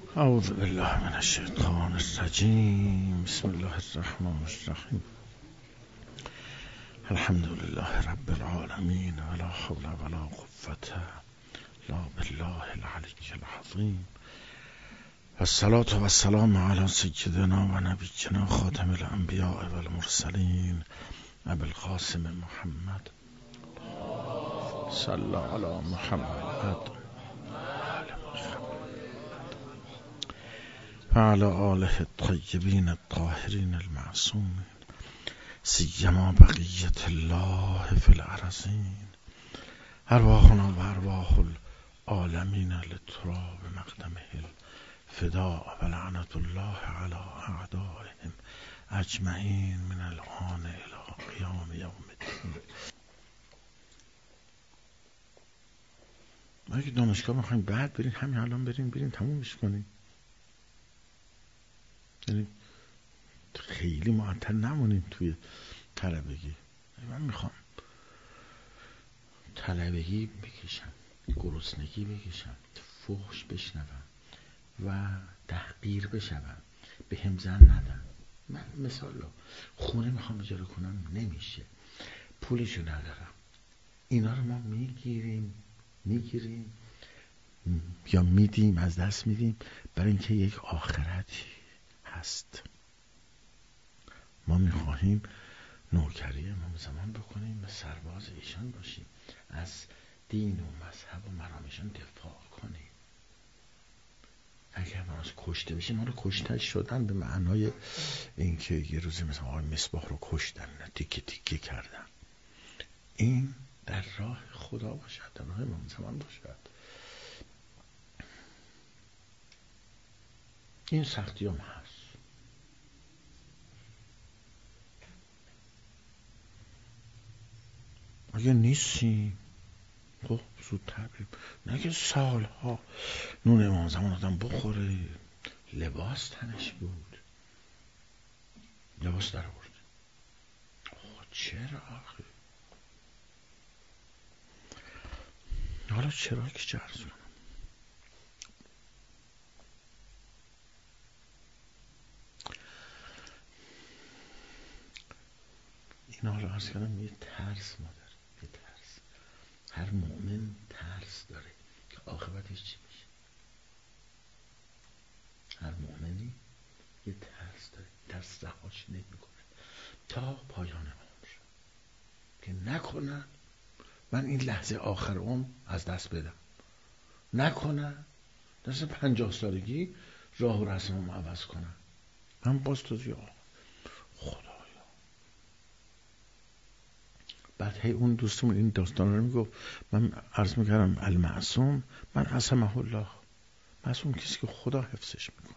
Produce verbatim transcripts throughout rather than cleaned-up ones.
اعوذ بالله من الشیطان الرجیم. بسم الله الرحمن الرحیم. الحمد لله رب العالمین ولا حول ولا قوة الا بالله العلی العظیم. والصلاة والسلام علی سیدنا و نبینا خاتم الانبیاء والمرسلین ابی القاسم محمد صلی علی محمد و علی آله الطیبین الطاهرین المعصومین سیما بقیت الله فی الارضین. ارواحنا و ارواح العالمین لتراب مقدمه الفداء و لعنت الله علی اعدائهم اجمعین من الآن الی قیام یوم الدین. ما اگه دانشگاه میخوایم بعد برین، همین الان برین برین تمومش کنین. یعنی خیلی معطل نمونیم توی طلبگی. من میخوام طلبگی بکشم، گرسنگی بکشم، فحش بشنوم و تحقیر بشوم، به هم زن ندم. من مثلا خونه میخوام اجاره کنم، نمیشه، پولشو ندارم. اینا رو ما میگیریم میگیریم یا میدیم، از دست میدیم، برای اینکه یک آخرتی هست. ما میخواهیم نوکری امام زمان بکنیم و سرباز ایشان باشیم، از دین و مذهب و مرامشان دفاع کنیم. اگر ما کشته بشیم، ما رو کشته شدن به معنای اینکه یه روزی مثلا آقای مصباح رو کشتن، تیکه تیکه کردن. این در راه خدا باشد، در راه امام زمان باشد. این سختی هم هست. اگه نیستیم خب زودتر بریم، نه که سالها نون امام زمان آدم بخوره. لباس تنش بود، لباس در آورد. چرا آخه؟ حالا چرا که چه عرض کنم؟ اینا رو عرض کردم. یه ترس ما داره، یه ترس. هر مؤمن ترس داره که عاقبتش چی میشه. هر مؤمنی یه ترس داره، ترس رهاش نمیکنه تا پایان عمر، که نکنن من این لحظه آخر عمر از دست بدم، نکنن دست پنجاه سالگی راه و رسمم عوض کنن. من باز تو زیاد خدایا. بعد هی اون دوستمون این داستان رو میگفت، من عرض میکردم المعصوم من عصمه الله. معصوم کسی که خدا حفظش میکنه.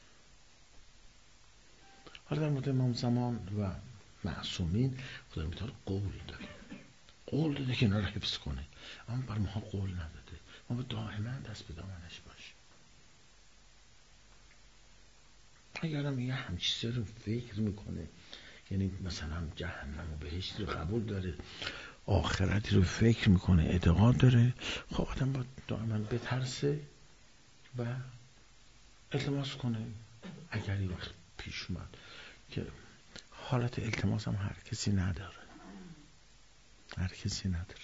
حالا در مورد امام زمان و معصومین خدا میتونه قول داره، قول داده که اینا رو حفظ کنه، اما بر ما قول نداده. ما به دائما دست به دامنش باشیم. اگرم یه همچیزی رو فکر میکنه، یعنی مثلا جهنم و بهشت رو قبول داره، آخرتی رو فکر میکنه، اعتقاد داره، خب آدم باید دائما بترسه و التماس کنه. اگر یه وقت پیش اومد که حالت التماس هم هر کسی نداره، هر کسی نداره.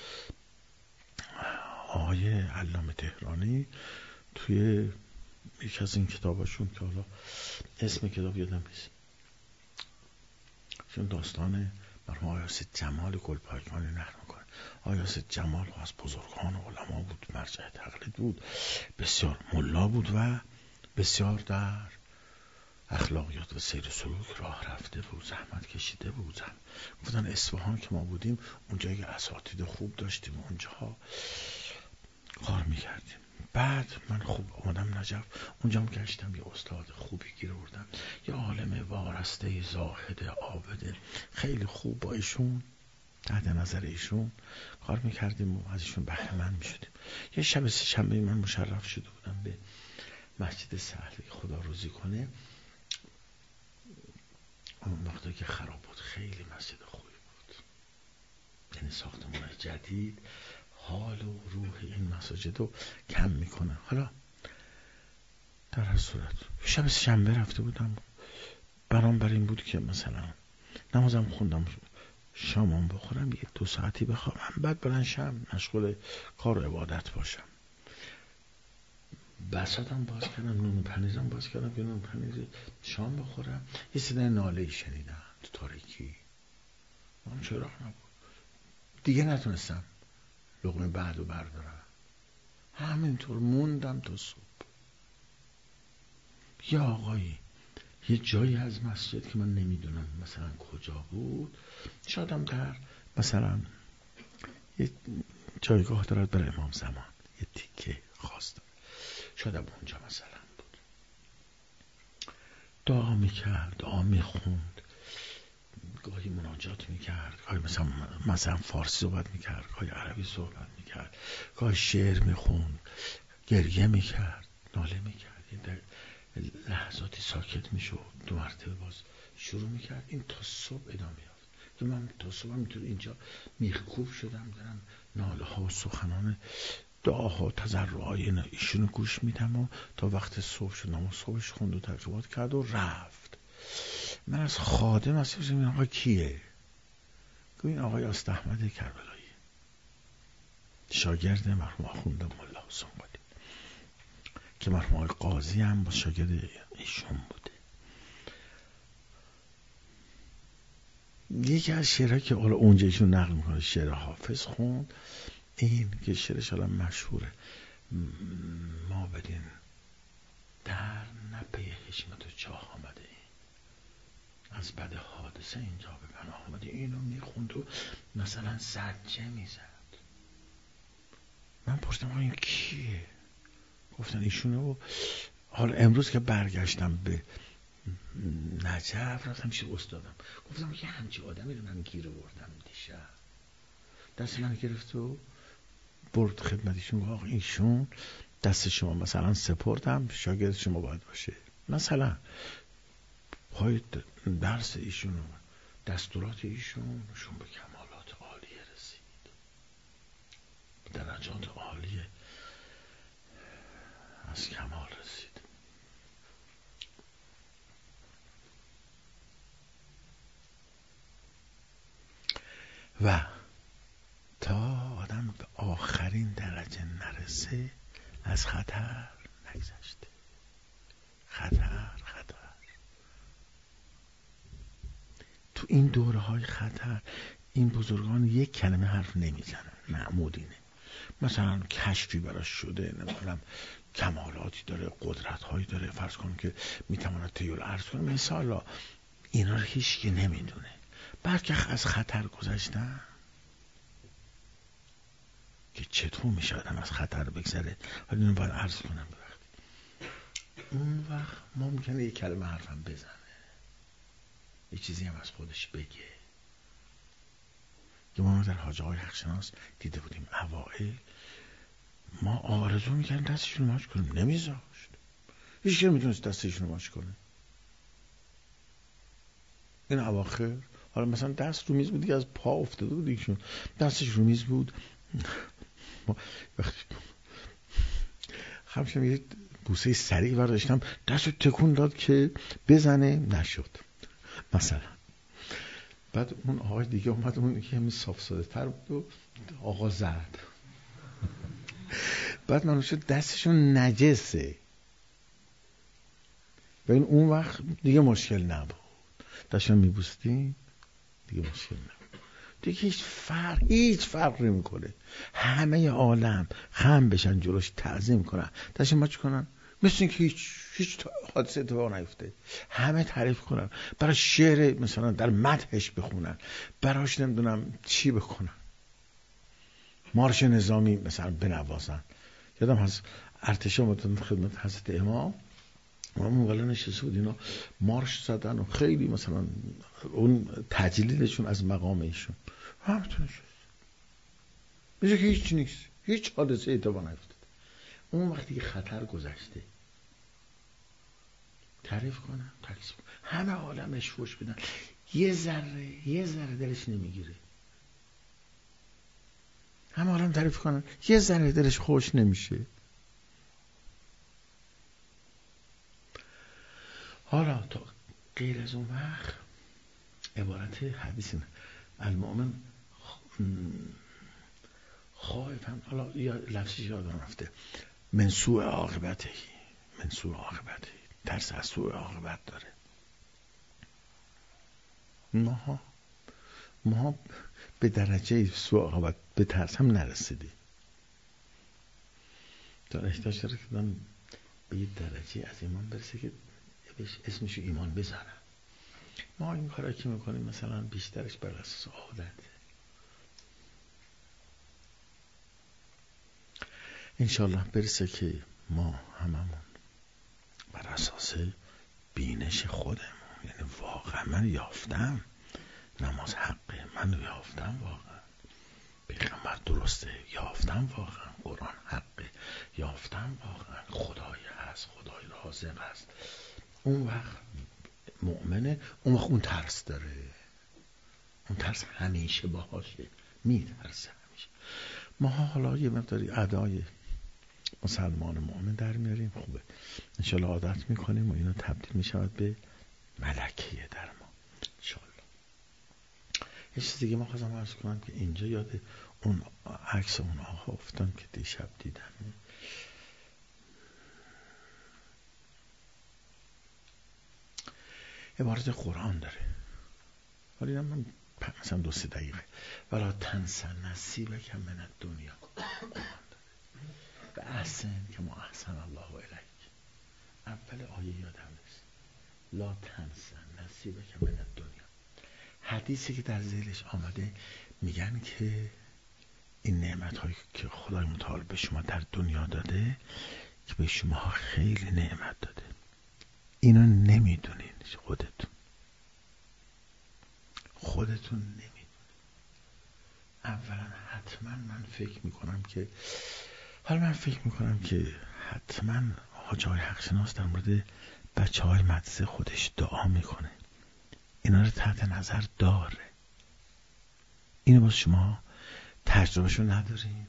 آقای علامه تهرانی توی یکی از این کتاباشون که حالا اسم کتاب یادم نیست، چون داستان مرحوم آیاس جمال گلپایگانی نقل میکنه. آیاس جمال از بزرگان علما بود، مرجع تقلید بود، بسیار ملا بود و بسیار در اخلاقیات و سیر سلوک راه رفته بود، زحمت کشیده بود. گفتن اصفهان که ما بودیم اونجا که اساتید خوب داشتیم، اونجا کار میکردیم. بعد من خوب اومدم نجف، اونجا هم گشتم، یه استاد خوبی گیر آوردم، یه عالم وارسته زاهد عابد خیلی خوب، با ایشون تحت نظر ایشون کار میکردیم و از ایشون بهره مند میشدیم. یه شب سه شنبه من مشرف شده بودم به مسجد سهلی، خدا روزی کنه. اون وقتا که خراب بود، خیلی مسجد خوبی بود، یعنی ساختمان جدید حال و روح این مساجد رو کم میکنه. حالا در هر صورت شب شنبه رفته بودم، برام بر این بود که مثلا نمازم خوندم، شامم بخورم، یه دو ساعتی بخوابم، بعد بلند شم مشغول کار و عبادت باشم. بساتم باز کردم، نون پنیرم باز کردم که نون پنیر شام بخورم، یه صدای ناله‌ای شنیدم تو تاریکی، من چراغ نبود دیگه، نتونستم لقمه بعدو بردارم، همینطور موندم تا صبح. یه آقایی یه جایی از مسجد که من نمیدونم مثلا کجا بود، شادم در مثلا یه جایگاه دارد برای امام زمان، یه تیکه خاص داره، شادم اونجا مثلا بود، دعا میکرد، دعا میخوند، گاهی مناجات میکرد، گاهی مثلا مثلا فارسی صحبت میکرد، گاهی عربی صحبت میکرد، گاهی شعر میخوند، گریه میکرد، ناله میکرد، در لحظاتی ساکت میشد، دو مرتبه باز شروع میکرد، این تا صبح ادامه یافت. که من تا صبح همینطور اینجا میخکوب شدم، دارم ناله ها و سخنان دعاها و تضرعای ایشونو گوش میدم و تا وقت صبح شد، نماز صبحش خوند و ترجمات کرد و رفت. من از خادم از این آقا کیه؟ گفت این آقای آستاحمد کربلایی، شاگرد مرحوم آخوند ملا حسین قلی که مرحوم آقای قاضی هم با شاگرد ایشون بوده. یکی از شعرهایی که اونجا ایشون نقل میکنه شعر حافظ خوند، این که شعرش حالا مشهوره، ما بدین در نپی حشمت و چاه آمده ایم، از بد حادثه اینجا به پناه آمده. اینو میخوند و مثلا زجه میزد. من پرسیدم این کیه؟ گفتن ایشونه. و حالا امروز که برگشتم به نجف رفتم پیش استادم، گفتم که همچی آدمی رو من گیر بردم دیشب، دست من گرفت و برد خدمتیشون، گفت آقا ایشون دست شما مثلا سپردم، شاگرد شما باید باشه، مثلا پای درس ایشون و دستورات ایشون شون به کمالات عالیه رسید، درجات عالیه از کمال رسید. و تا آدم به آخرین درجه نرسه از خطر نگذشته. خطر خطر تو این دوره های خطر این بزرگان یک کلمه حرف نمیزنن، معمودینه، مثلا کشفی براش شده، نمیدونم کمالاتی داره، قدرت هایی داره، فرض کنم که میتواند طی الارض کنه، مثلا اینا رو هیچ کی نمیدونه. بعد که از خطر گذشتن که چطور میشه آدم از خطر بگذره، حالا اینو باید عرض کنم بوقت. اون وقت ممکنه یک کلمه حرفم بزنه، یه چیزی هم از خودش بگه. که ما در حاج آقای حقشناس دیده بودیم اوائل ما آرزو میکردیم دستشون رو ماچ کنیم، نمیذاشت، هیچ که نمیتونست دستشون رو ماچ کنه. این اواخر حالا مثلا دست رو میز بود دیگه، از پا افتاده بود ایشون، دستش رو میز بود، وقتی همچنین یه بوسه سریع برداشتم، دست رو تکون داد که بزنه، نشد مثلا. بعد اون آقای دیگه اومد، اون که همین صاف ساده تر بود و آقا زد. بعد من شد دستشون نجسه، و این اون وقت دیگه مشکل نبود، داشتم میبوستیم دیگه مشکل نبود، دیگه هیچ فرق هیچ فرق نمیکنه. همه عالم خم بشن جلوش، تعظیم کنن، داشتم ماچ کنن، مثل اینکه هیچ هیچ حادثه اتفاق نیفته. همه تعریف کنن، برای شعر مثلا در مدحش بخونن، براش نمیدونم چی بکنن، مارش نظامی مثلا بنوازن. یادم از ارتش آمدن خدمت حضرت امام، ما موقع نشسته بود اینا مارش زدن و خیلی مثلا اون تجلیلشون از مقام ایشون همتون شد، میشه که هیچ نیست، هیچ حادثه اتفاق نیفتاد. اون وقتی که خطر گذشته تعریف کنن، تعریف کنن، همه عالمش فوش بدن، یه ذره یه ذره دلش نمیگیره. همه عالم تعریف کنن، یه ذره دلش خوش نمیشه. حالا تا غیر از اون وقت عبارت حدیث المؤمن خائفا، حالا یا لفظش یادم رفته، من سوء عاقبته، من سوء عاقبته، ترس از سوء عاقبت داره. ما ما به درجه سوء عاقبت به ترس هم نرسیدیم. تا احتیاج داره که من به یه درجه از ایمان برسه که بهش اسمشو ایمان بذارم. ما این کارا که میکنیم مثلا بیشترش بر اساس عادت. انشالله برسه که ما هممون بر اساس بینش خودمون، یعنی واقعا من یافتم نماز حقه، من یافتم واقعا پیغمبر درسته، یافتم واقعا قرآن حقه، یافتم واقعا خدای هست، خدای رازق هست. اون وقت مؤمنه، اون وقت اون ترس داره، اون ترس همیشه باهاشه، میترسه همیشه. ما حالا یه مقداری ادای مسلمان مؤمن در میاریم، خوبه انشالله عادت میکنیم و اینا تبدیل میشود به ملکیه در ما انشالله. یه چیز دیگه ما خواستم عرض کنم که اینجا یاد اون عکس اون آقا افتادم که دیشب دیدم. عبارت قرآن داره، ولی من مثلا دو سه دقیقه، ولا تنس نصیبک من الدنیا، و احسن که ما احسن الله الیک. اول آیه یادم نیست، لا تنس نصیبک من الدنیا. حدیثی که در ذیلش آمده میگن که این نعمت هایی که خدای متعال به شما در دنیا داده که به شما خیلی نعمت داده، اینو نمیدونین، خودتون خودتون نمیدونین. اولا حتما من فکر میکنم که حالا من فکر میکنم که حتما حاج آقای حقشناس در مورد بچه های مدرسه خودش دعا میکنه، اینا رو تحت نظر داره. اینو باز شما تجربهشو ندارین.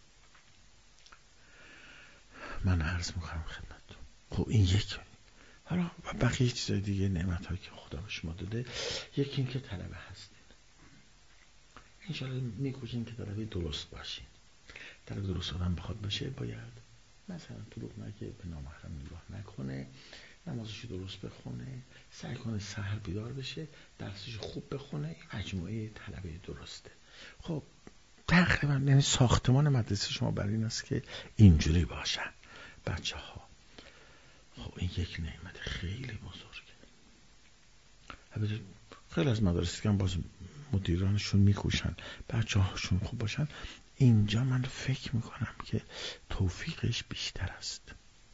من عرض میکنم خدمتتون، خب این یک. حالا بقیه چیزای دیگه نعمت هایی که خدا به شما داده، یکی این که طلبه هستین، انشاءالله میکوشین که طلبه درست باشین. طلبه درست آدم بخواد باشه باید مثلا دروغ نگه، به نامحرم نگاه نکنه، نمازشو درست بخونه، سعی کنه سحر بیدار بشه، درسشو خوب بخونه. این مجموعه طلبه درسته. خب تقریبا یعنی ساختمان مدرسه شما برای این است که اینجوری باشن بچه ها. خب این یک نعمت خیلی بزرگه. البته خیلی از مدارس که هم باز مدیرانشون میکوشن بچه هاشون خوب باشن. اینجا من فکر میکنم که توفیقش بیشتر است.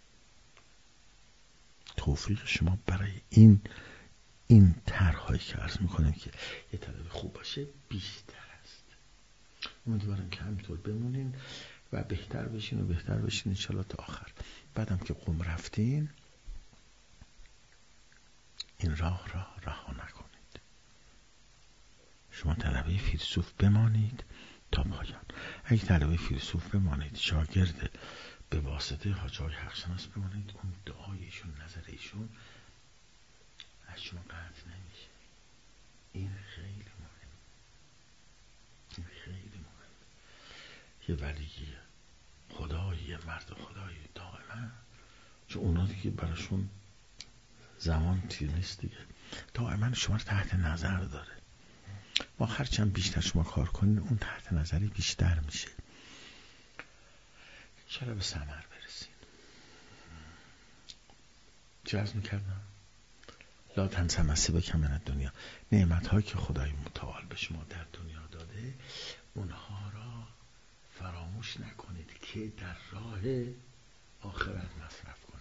توفیق شما برای این این طرح‌هایی که عرض میکنم که یه طلبه خوب باشه بیشتر است. امیدوارم که همینطور بمونین و بهتر بشین و بهتر بشین انشالله تا آخر. بعدم که قم رفتین این راه را رها نکنید. شما طلبه فیلسوف بمانید تا پایان. اگه طلبه فیلسوف بمانید، شاگرد به واسطه حاج آقای حقشناس بمانید، اون دعایشون، نظریشون از شما قطع نمیشه. این خیلی مهم، این خیلی مهم. یه ولیه خدایی، مرد خدایی دائما، چون اونا دیگه براشون زمان تیر نیست دیگه، دائما شما رو تحت نظر داره. ما هرچند بیشتر شما کار کنین اون تحت نظری بیشتر میشه. چرا به ثمر برسین. چه عرض میکردم؟ لا تنس نصیبک من دنیا. نعمت هایی که خدای متعال به شما در دنیا داده اونها را فراموش نکنید که در راه آخرت مصرف کنید.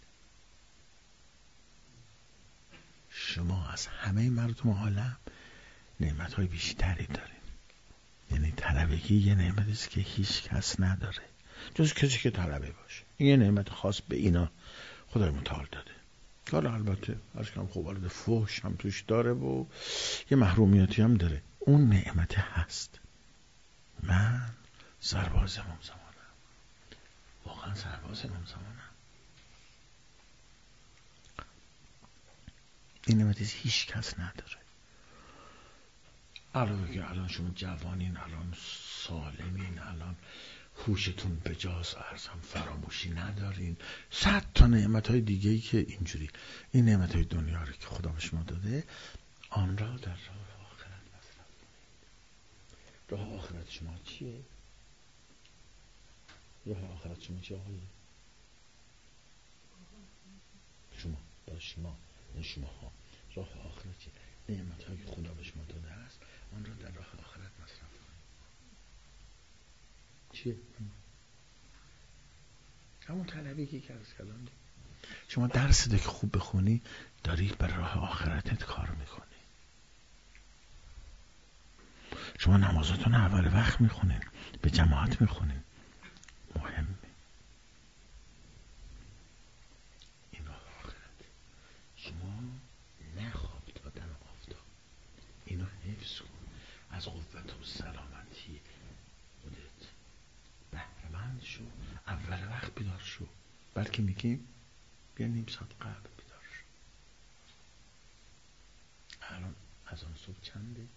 شما از همه مردم عالم نعمت های بیشتری دارین. یعنی طلبگی یه نعمتی است که هیچ کس نداره جز کسی که طلبه باشه. این یه نعمت خاص به اینا خدای متعال داده. حالا البته از کم خوب وارد فحش هم توش داره و یه محرومیاتی هم داره. اون نعمت هست. من سرباز امام زمانم، واقعا سرباز امام زمانم. این نعمت هیچ کس نداره. علاوه که الان شما جوانین، الان سالمین، الان هوشتون به جاست، ارزم فراموشی ندارین، صد تا نعمت های دیگه ای که اینجوری، این نعمت های دنیا رو که خدا به شما داده، آن را در راه آخرت مصرف کنید. راه آخرت شما چیه؟ راه آخرت شما چیه آقایی؟ شما با شما این شما ها راه آخرت چیه؟ نعمت های خدا به شما داده است، آن را در راه آخرت مصرف کنید. چیه؟ همون طلبی که کرد کردم. شما درس ده که خوب بخونی داری بر راه آخرتت کار میکنی. شما نمازتون اول وقت میخونین، به جماعت میخونین، مهمه. این راه آخرت. شما نخواب دادن آفتاب، اینو حفظ کن. از قوت و سلامتی خودت بهره‌مند شو. اول وقت بیدار شو. بلکه میگیم بیا نیم ساعت قبل بیدار شو. الان از آن صبح چنده؟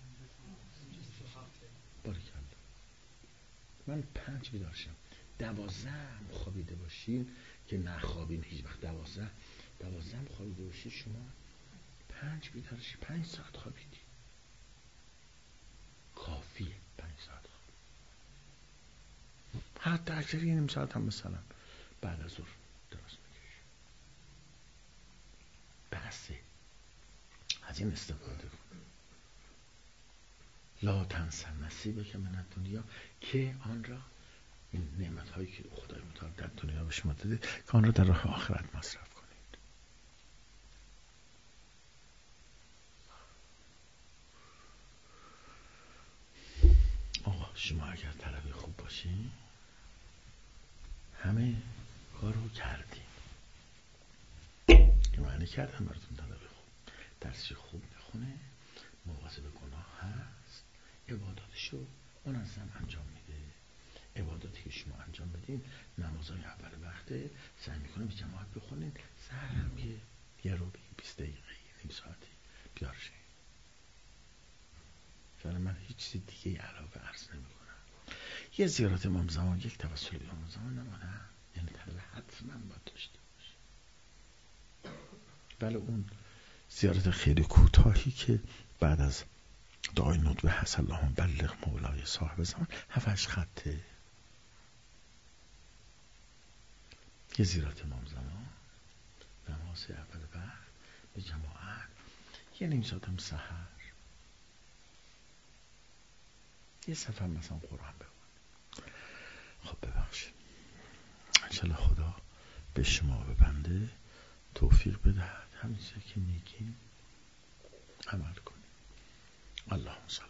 باریکلا. من پنج بیدار شم. دوازده هم خوابیده باشین که نخوابین هیچ وقت. دوازده دوازده هم خوابیده باشین، شما پنج بیدار شی، پنج ساعت خوابیدی، کافیه. پنج ساعت خواب. حتی اکثر یه نیم ساعت هم مثلا بعد از ظهر درست میکشی. بسه. از این استفاده کن. لا تنس نصیبک من دنیا، که آن را، این نعمت هایی که خدای متعال در دنیا به شما داده، که آن را در راه آخرت مصرف کنید. آقا شما اگر طلبه خوب باشی، همه کارو کردی. که معنی کردم براتون طلبه خوب. درسی خوب میخونه، مواظب گناه هست، عباداتشو منظم انجام میده. عباداتی که شما انجام بدین، نمازهای اول وقته سعی میکنه به جماعت بخونین. سر هم که یه رو بگی بیست دقیقه نیم ساعتی بیار شین. فعلا من هیچ چیز دیگه علاوه عرض نمی کنم. یه زیارت امام زمان، یک توسل به امام زمان نمانه، یعنی طلبه حتما باید داشته باشه. ولی اون زیارت خیلی کوتاهی که بعد از دعای ندبه هست اللهم بلغ مولای صاحب زمان، هفتش خطه. یه زیارت امام زمان، نماز اول وقت به جماعت، یه نیم ساعت هم سحر، یه صفحه مثلا قرآن بخون. خب ببخشید، انشالله خدا به شما ببنده توفیق بدهد همین چیزی که میگیم عمل کنیم. اللهم صل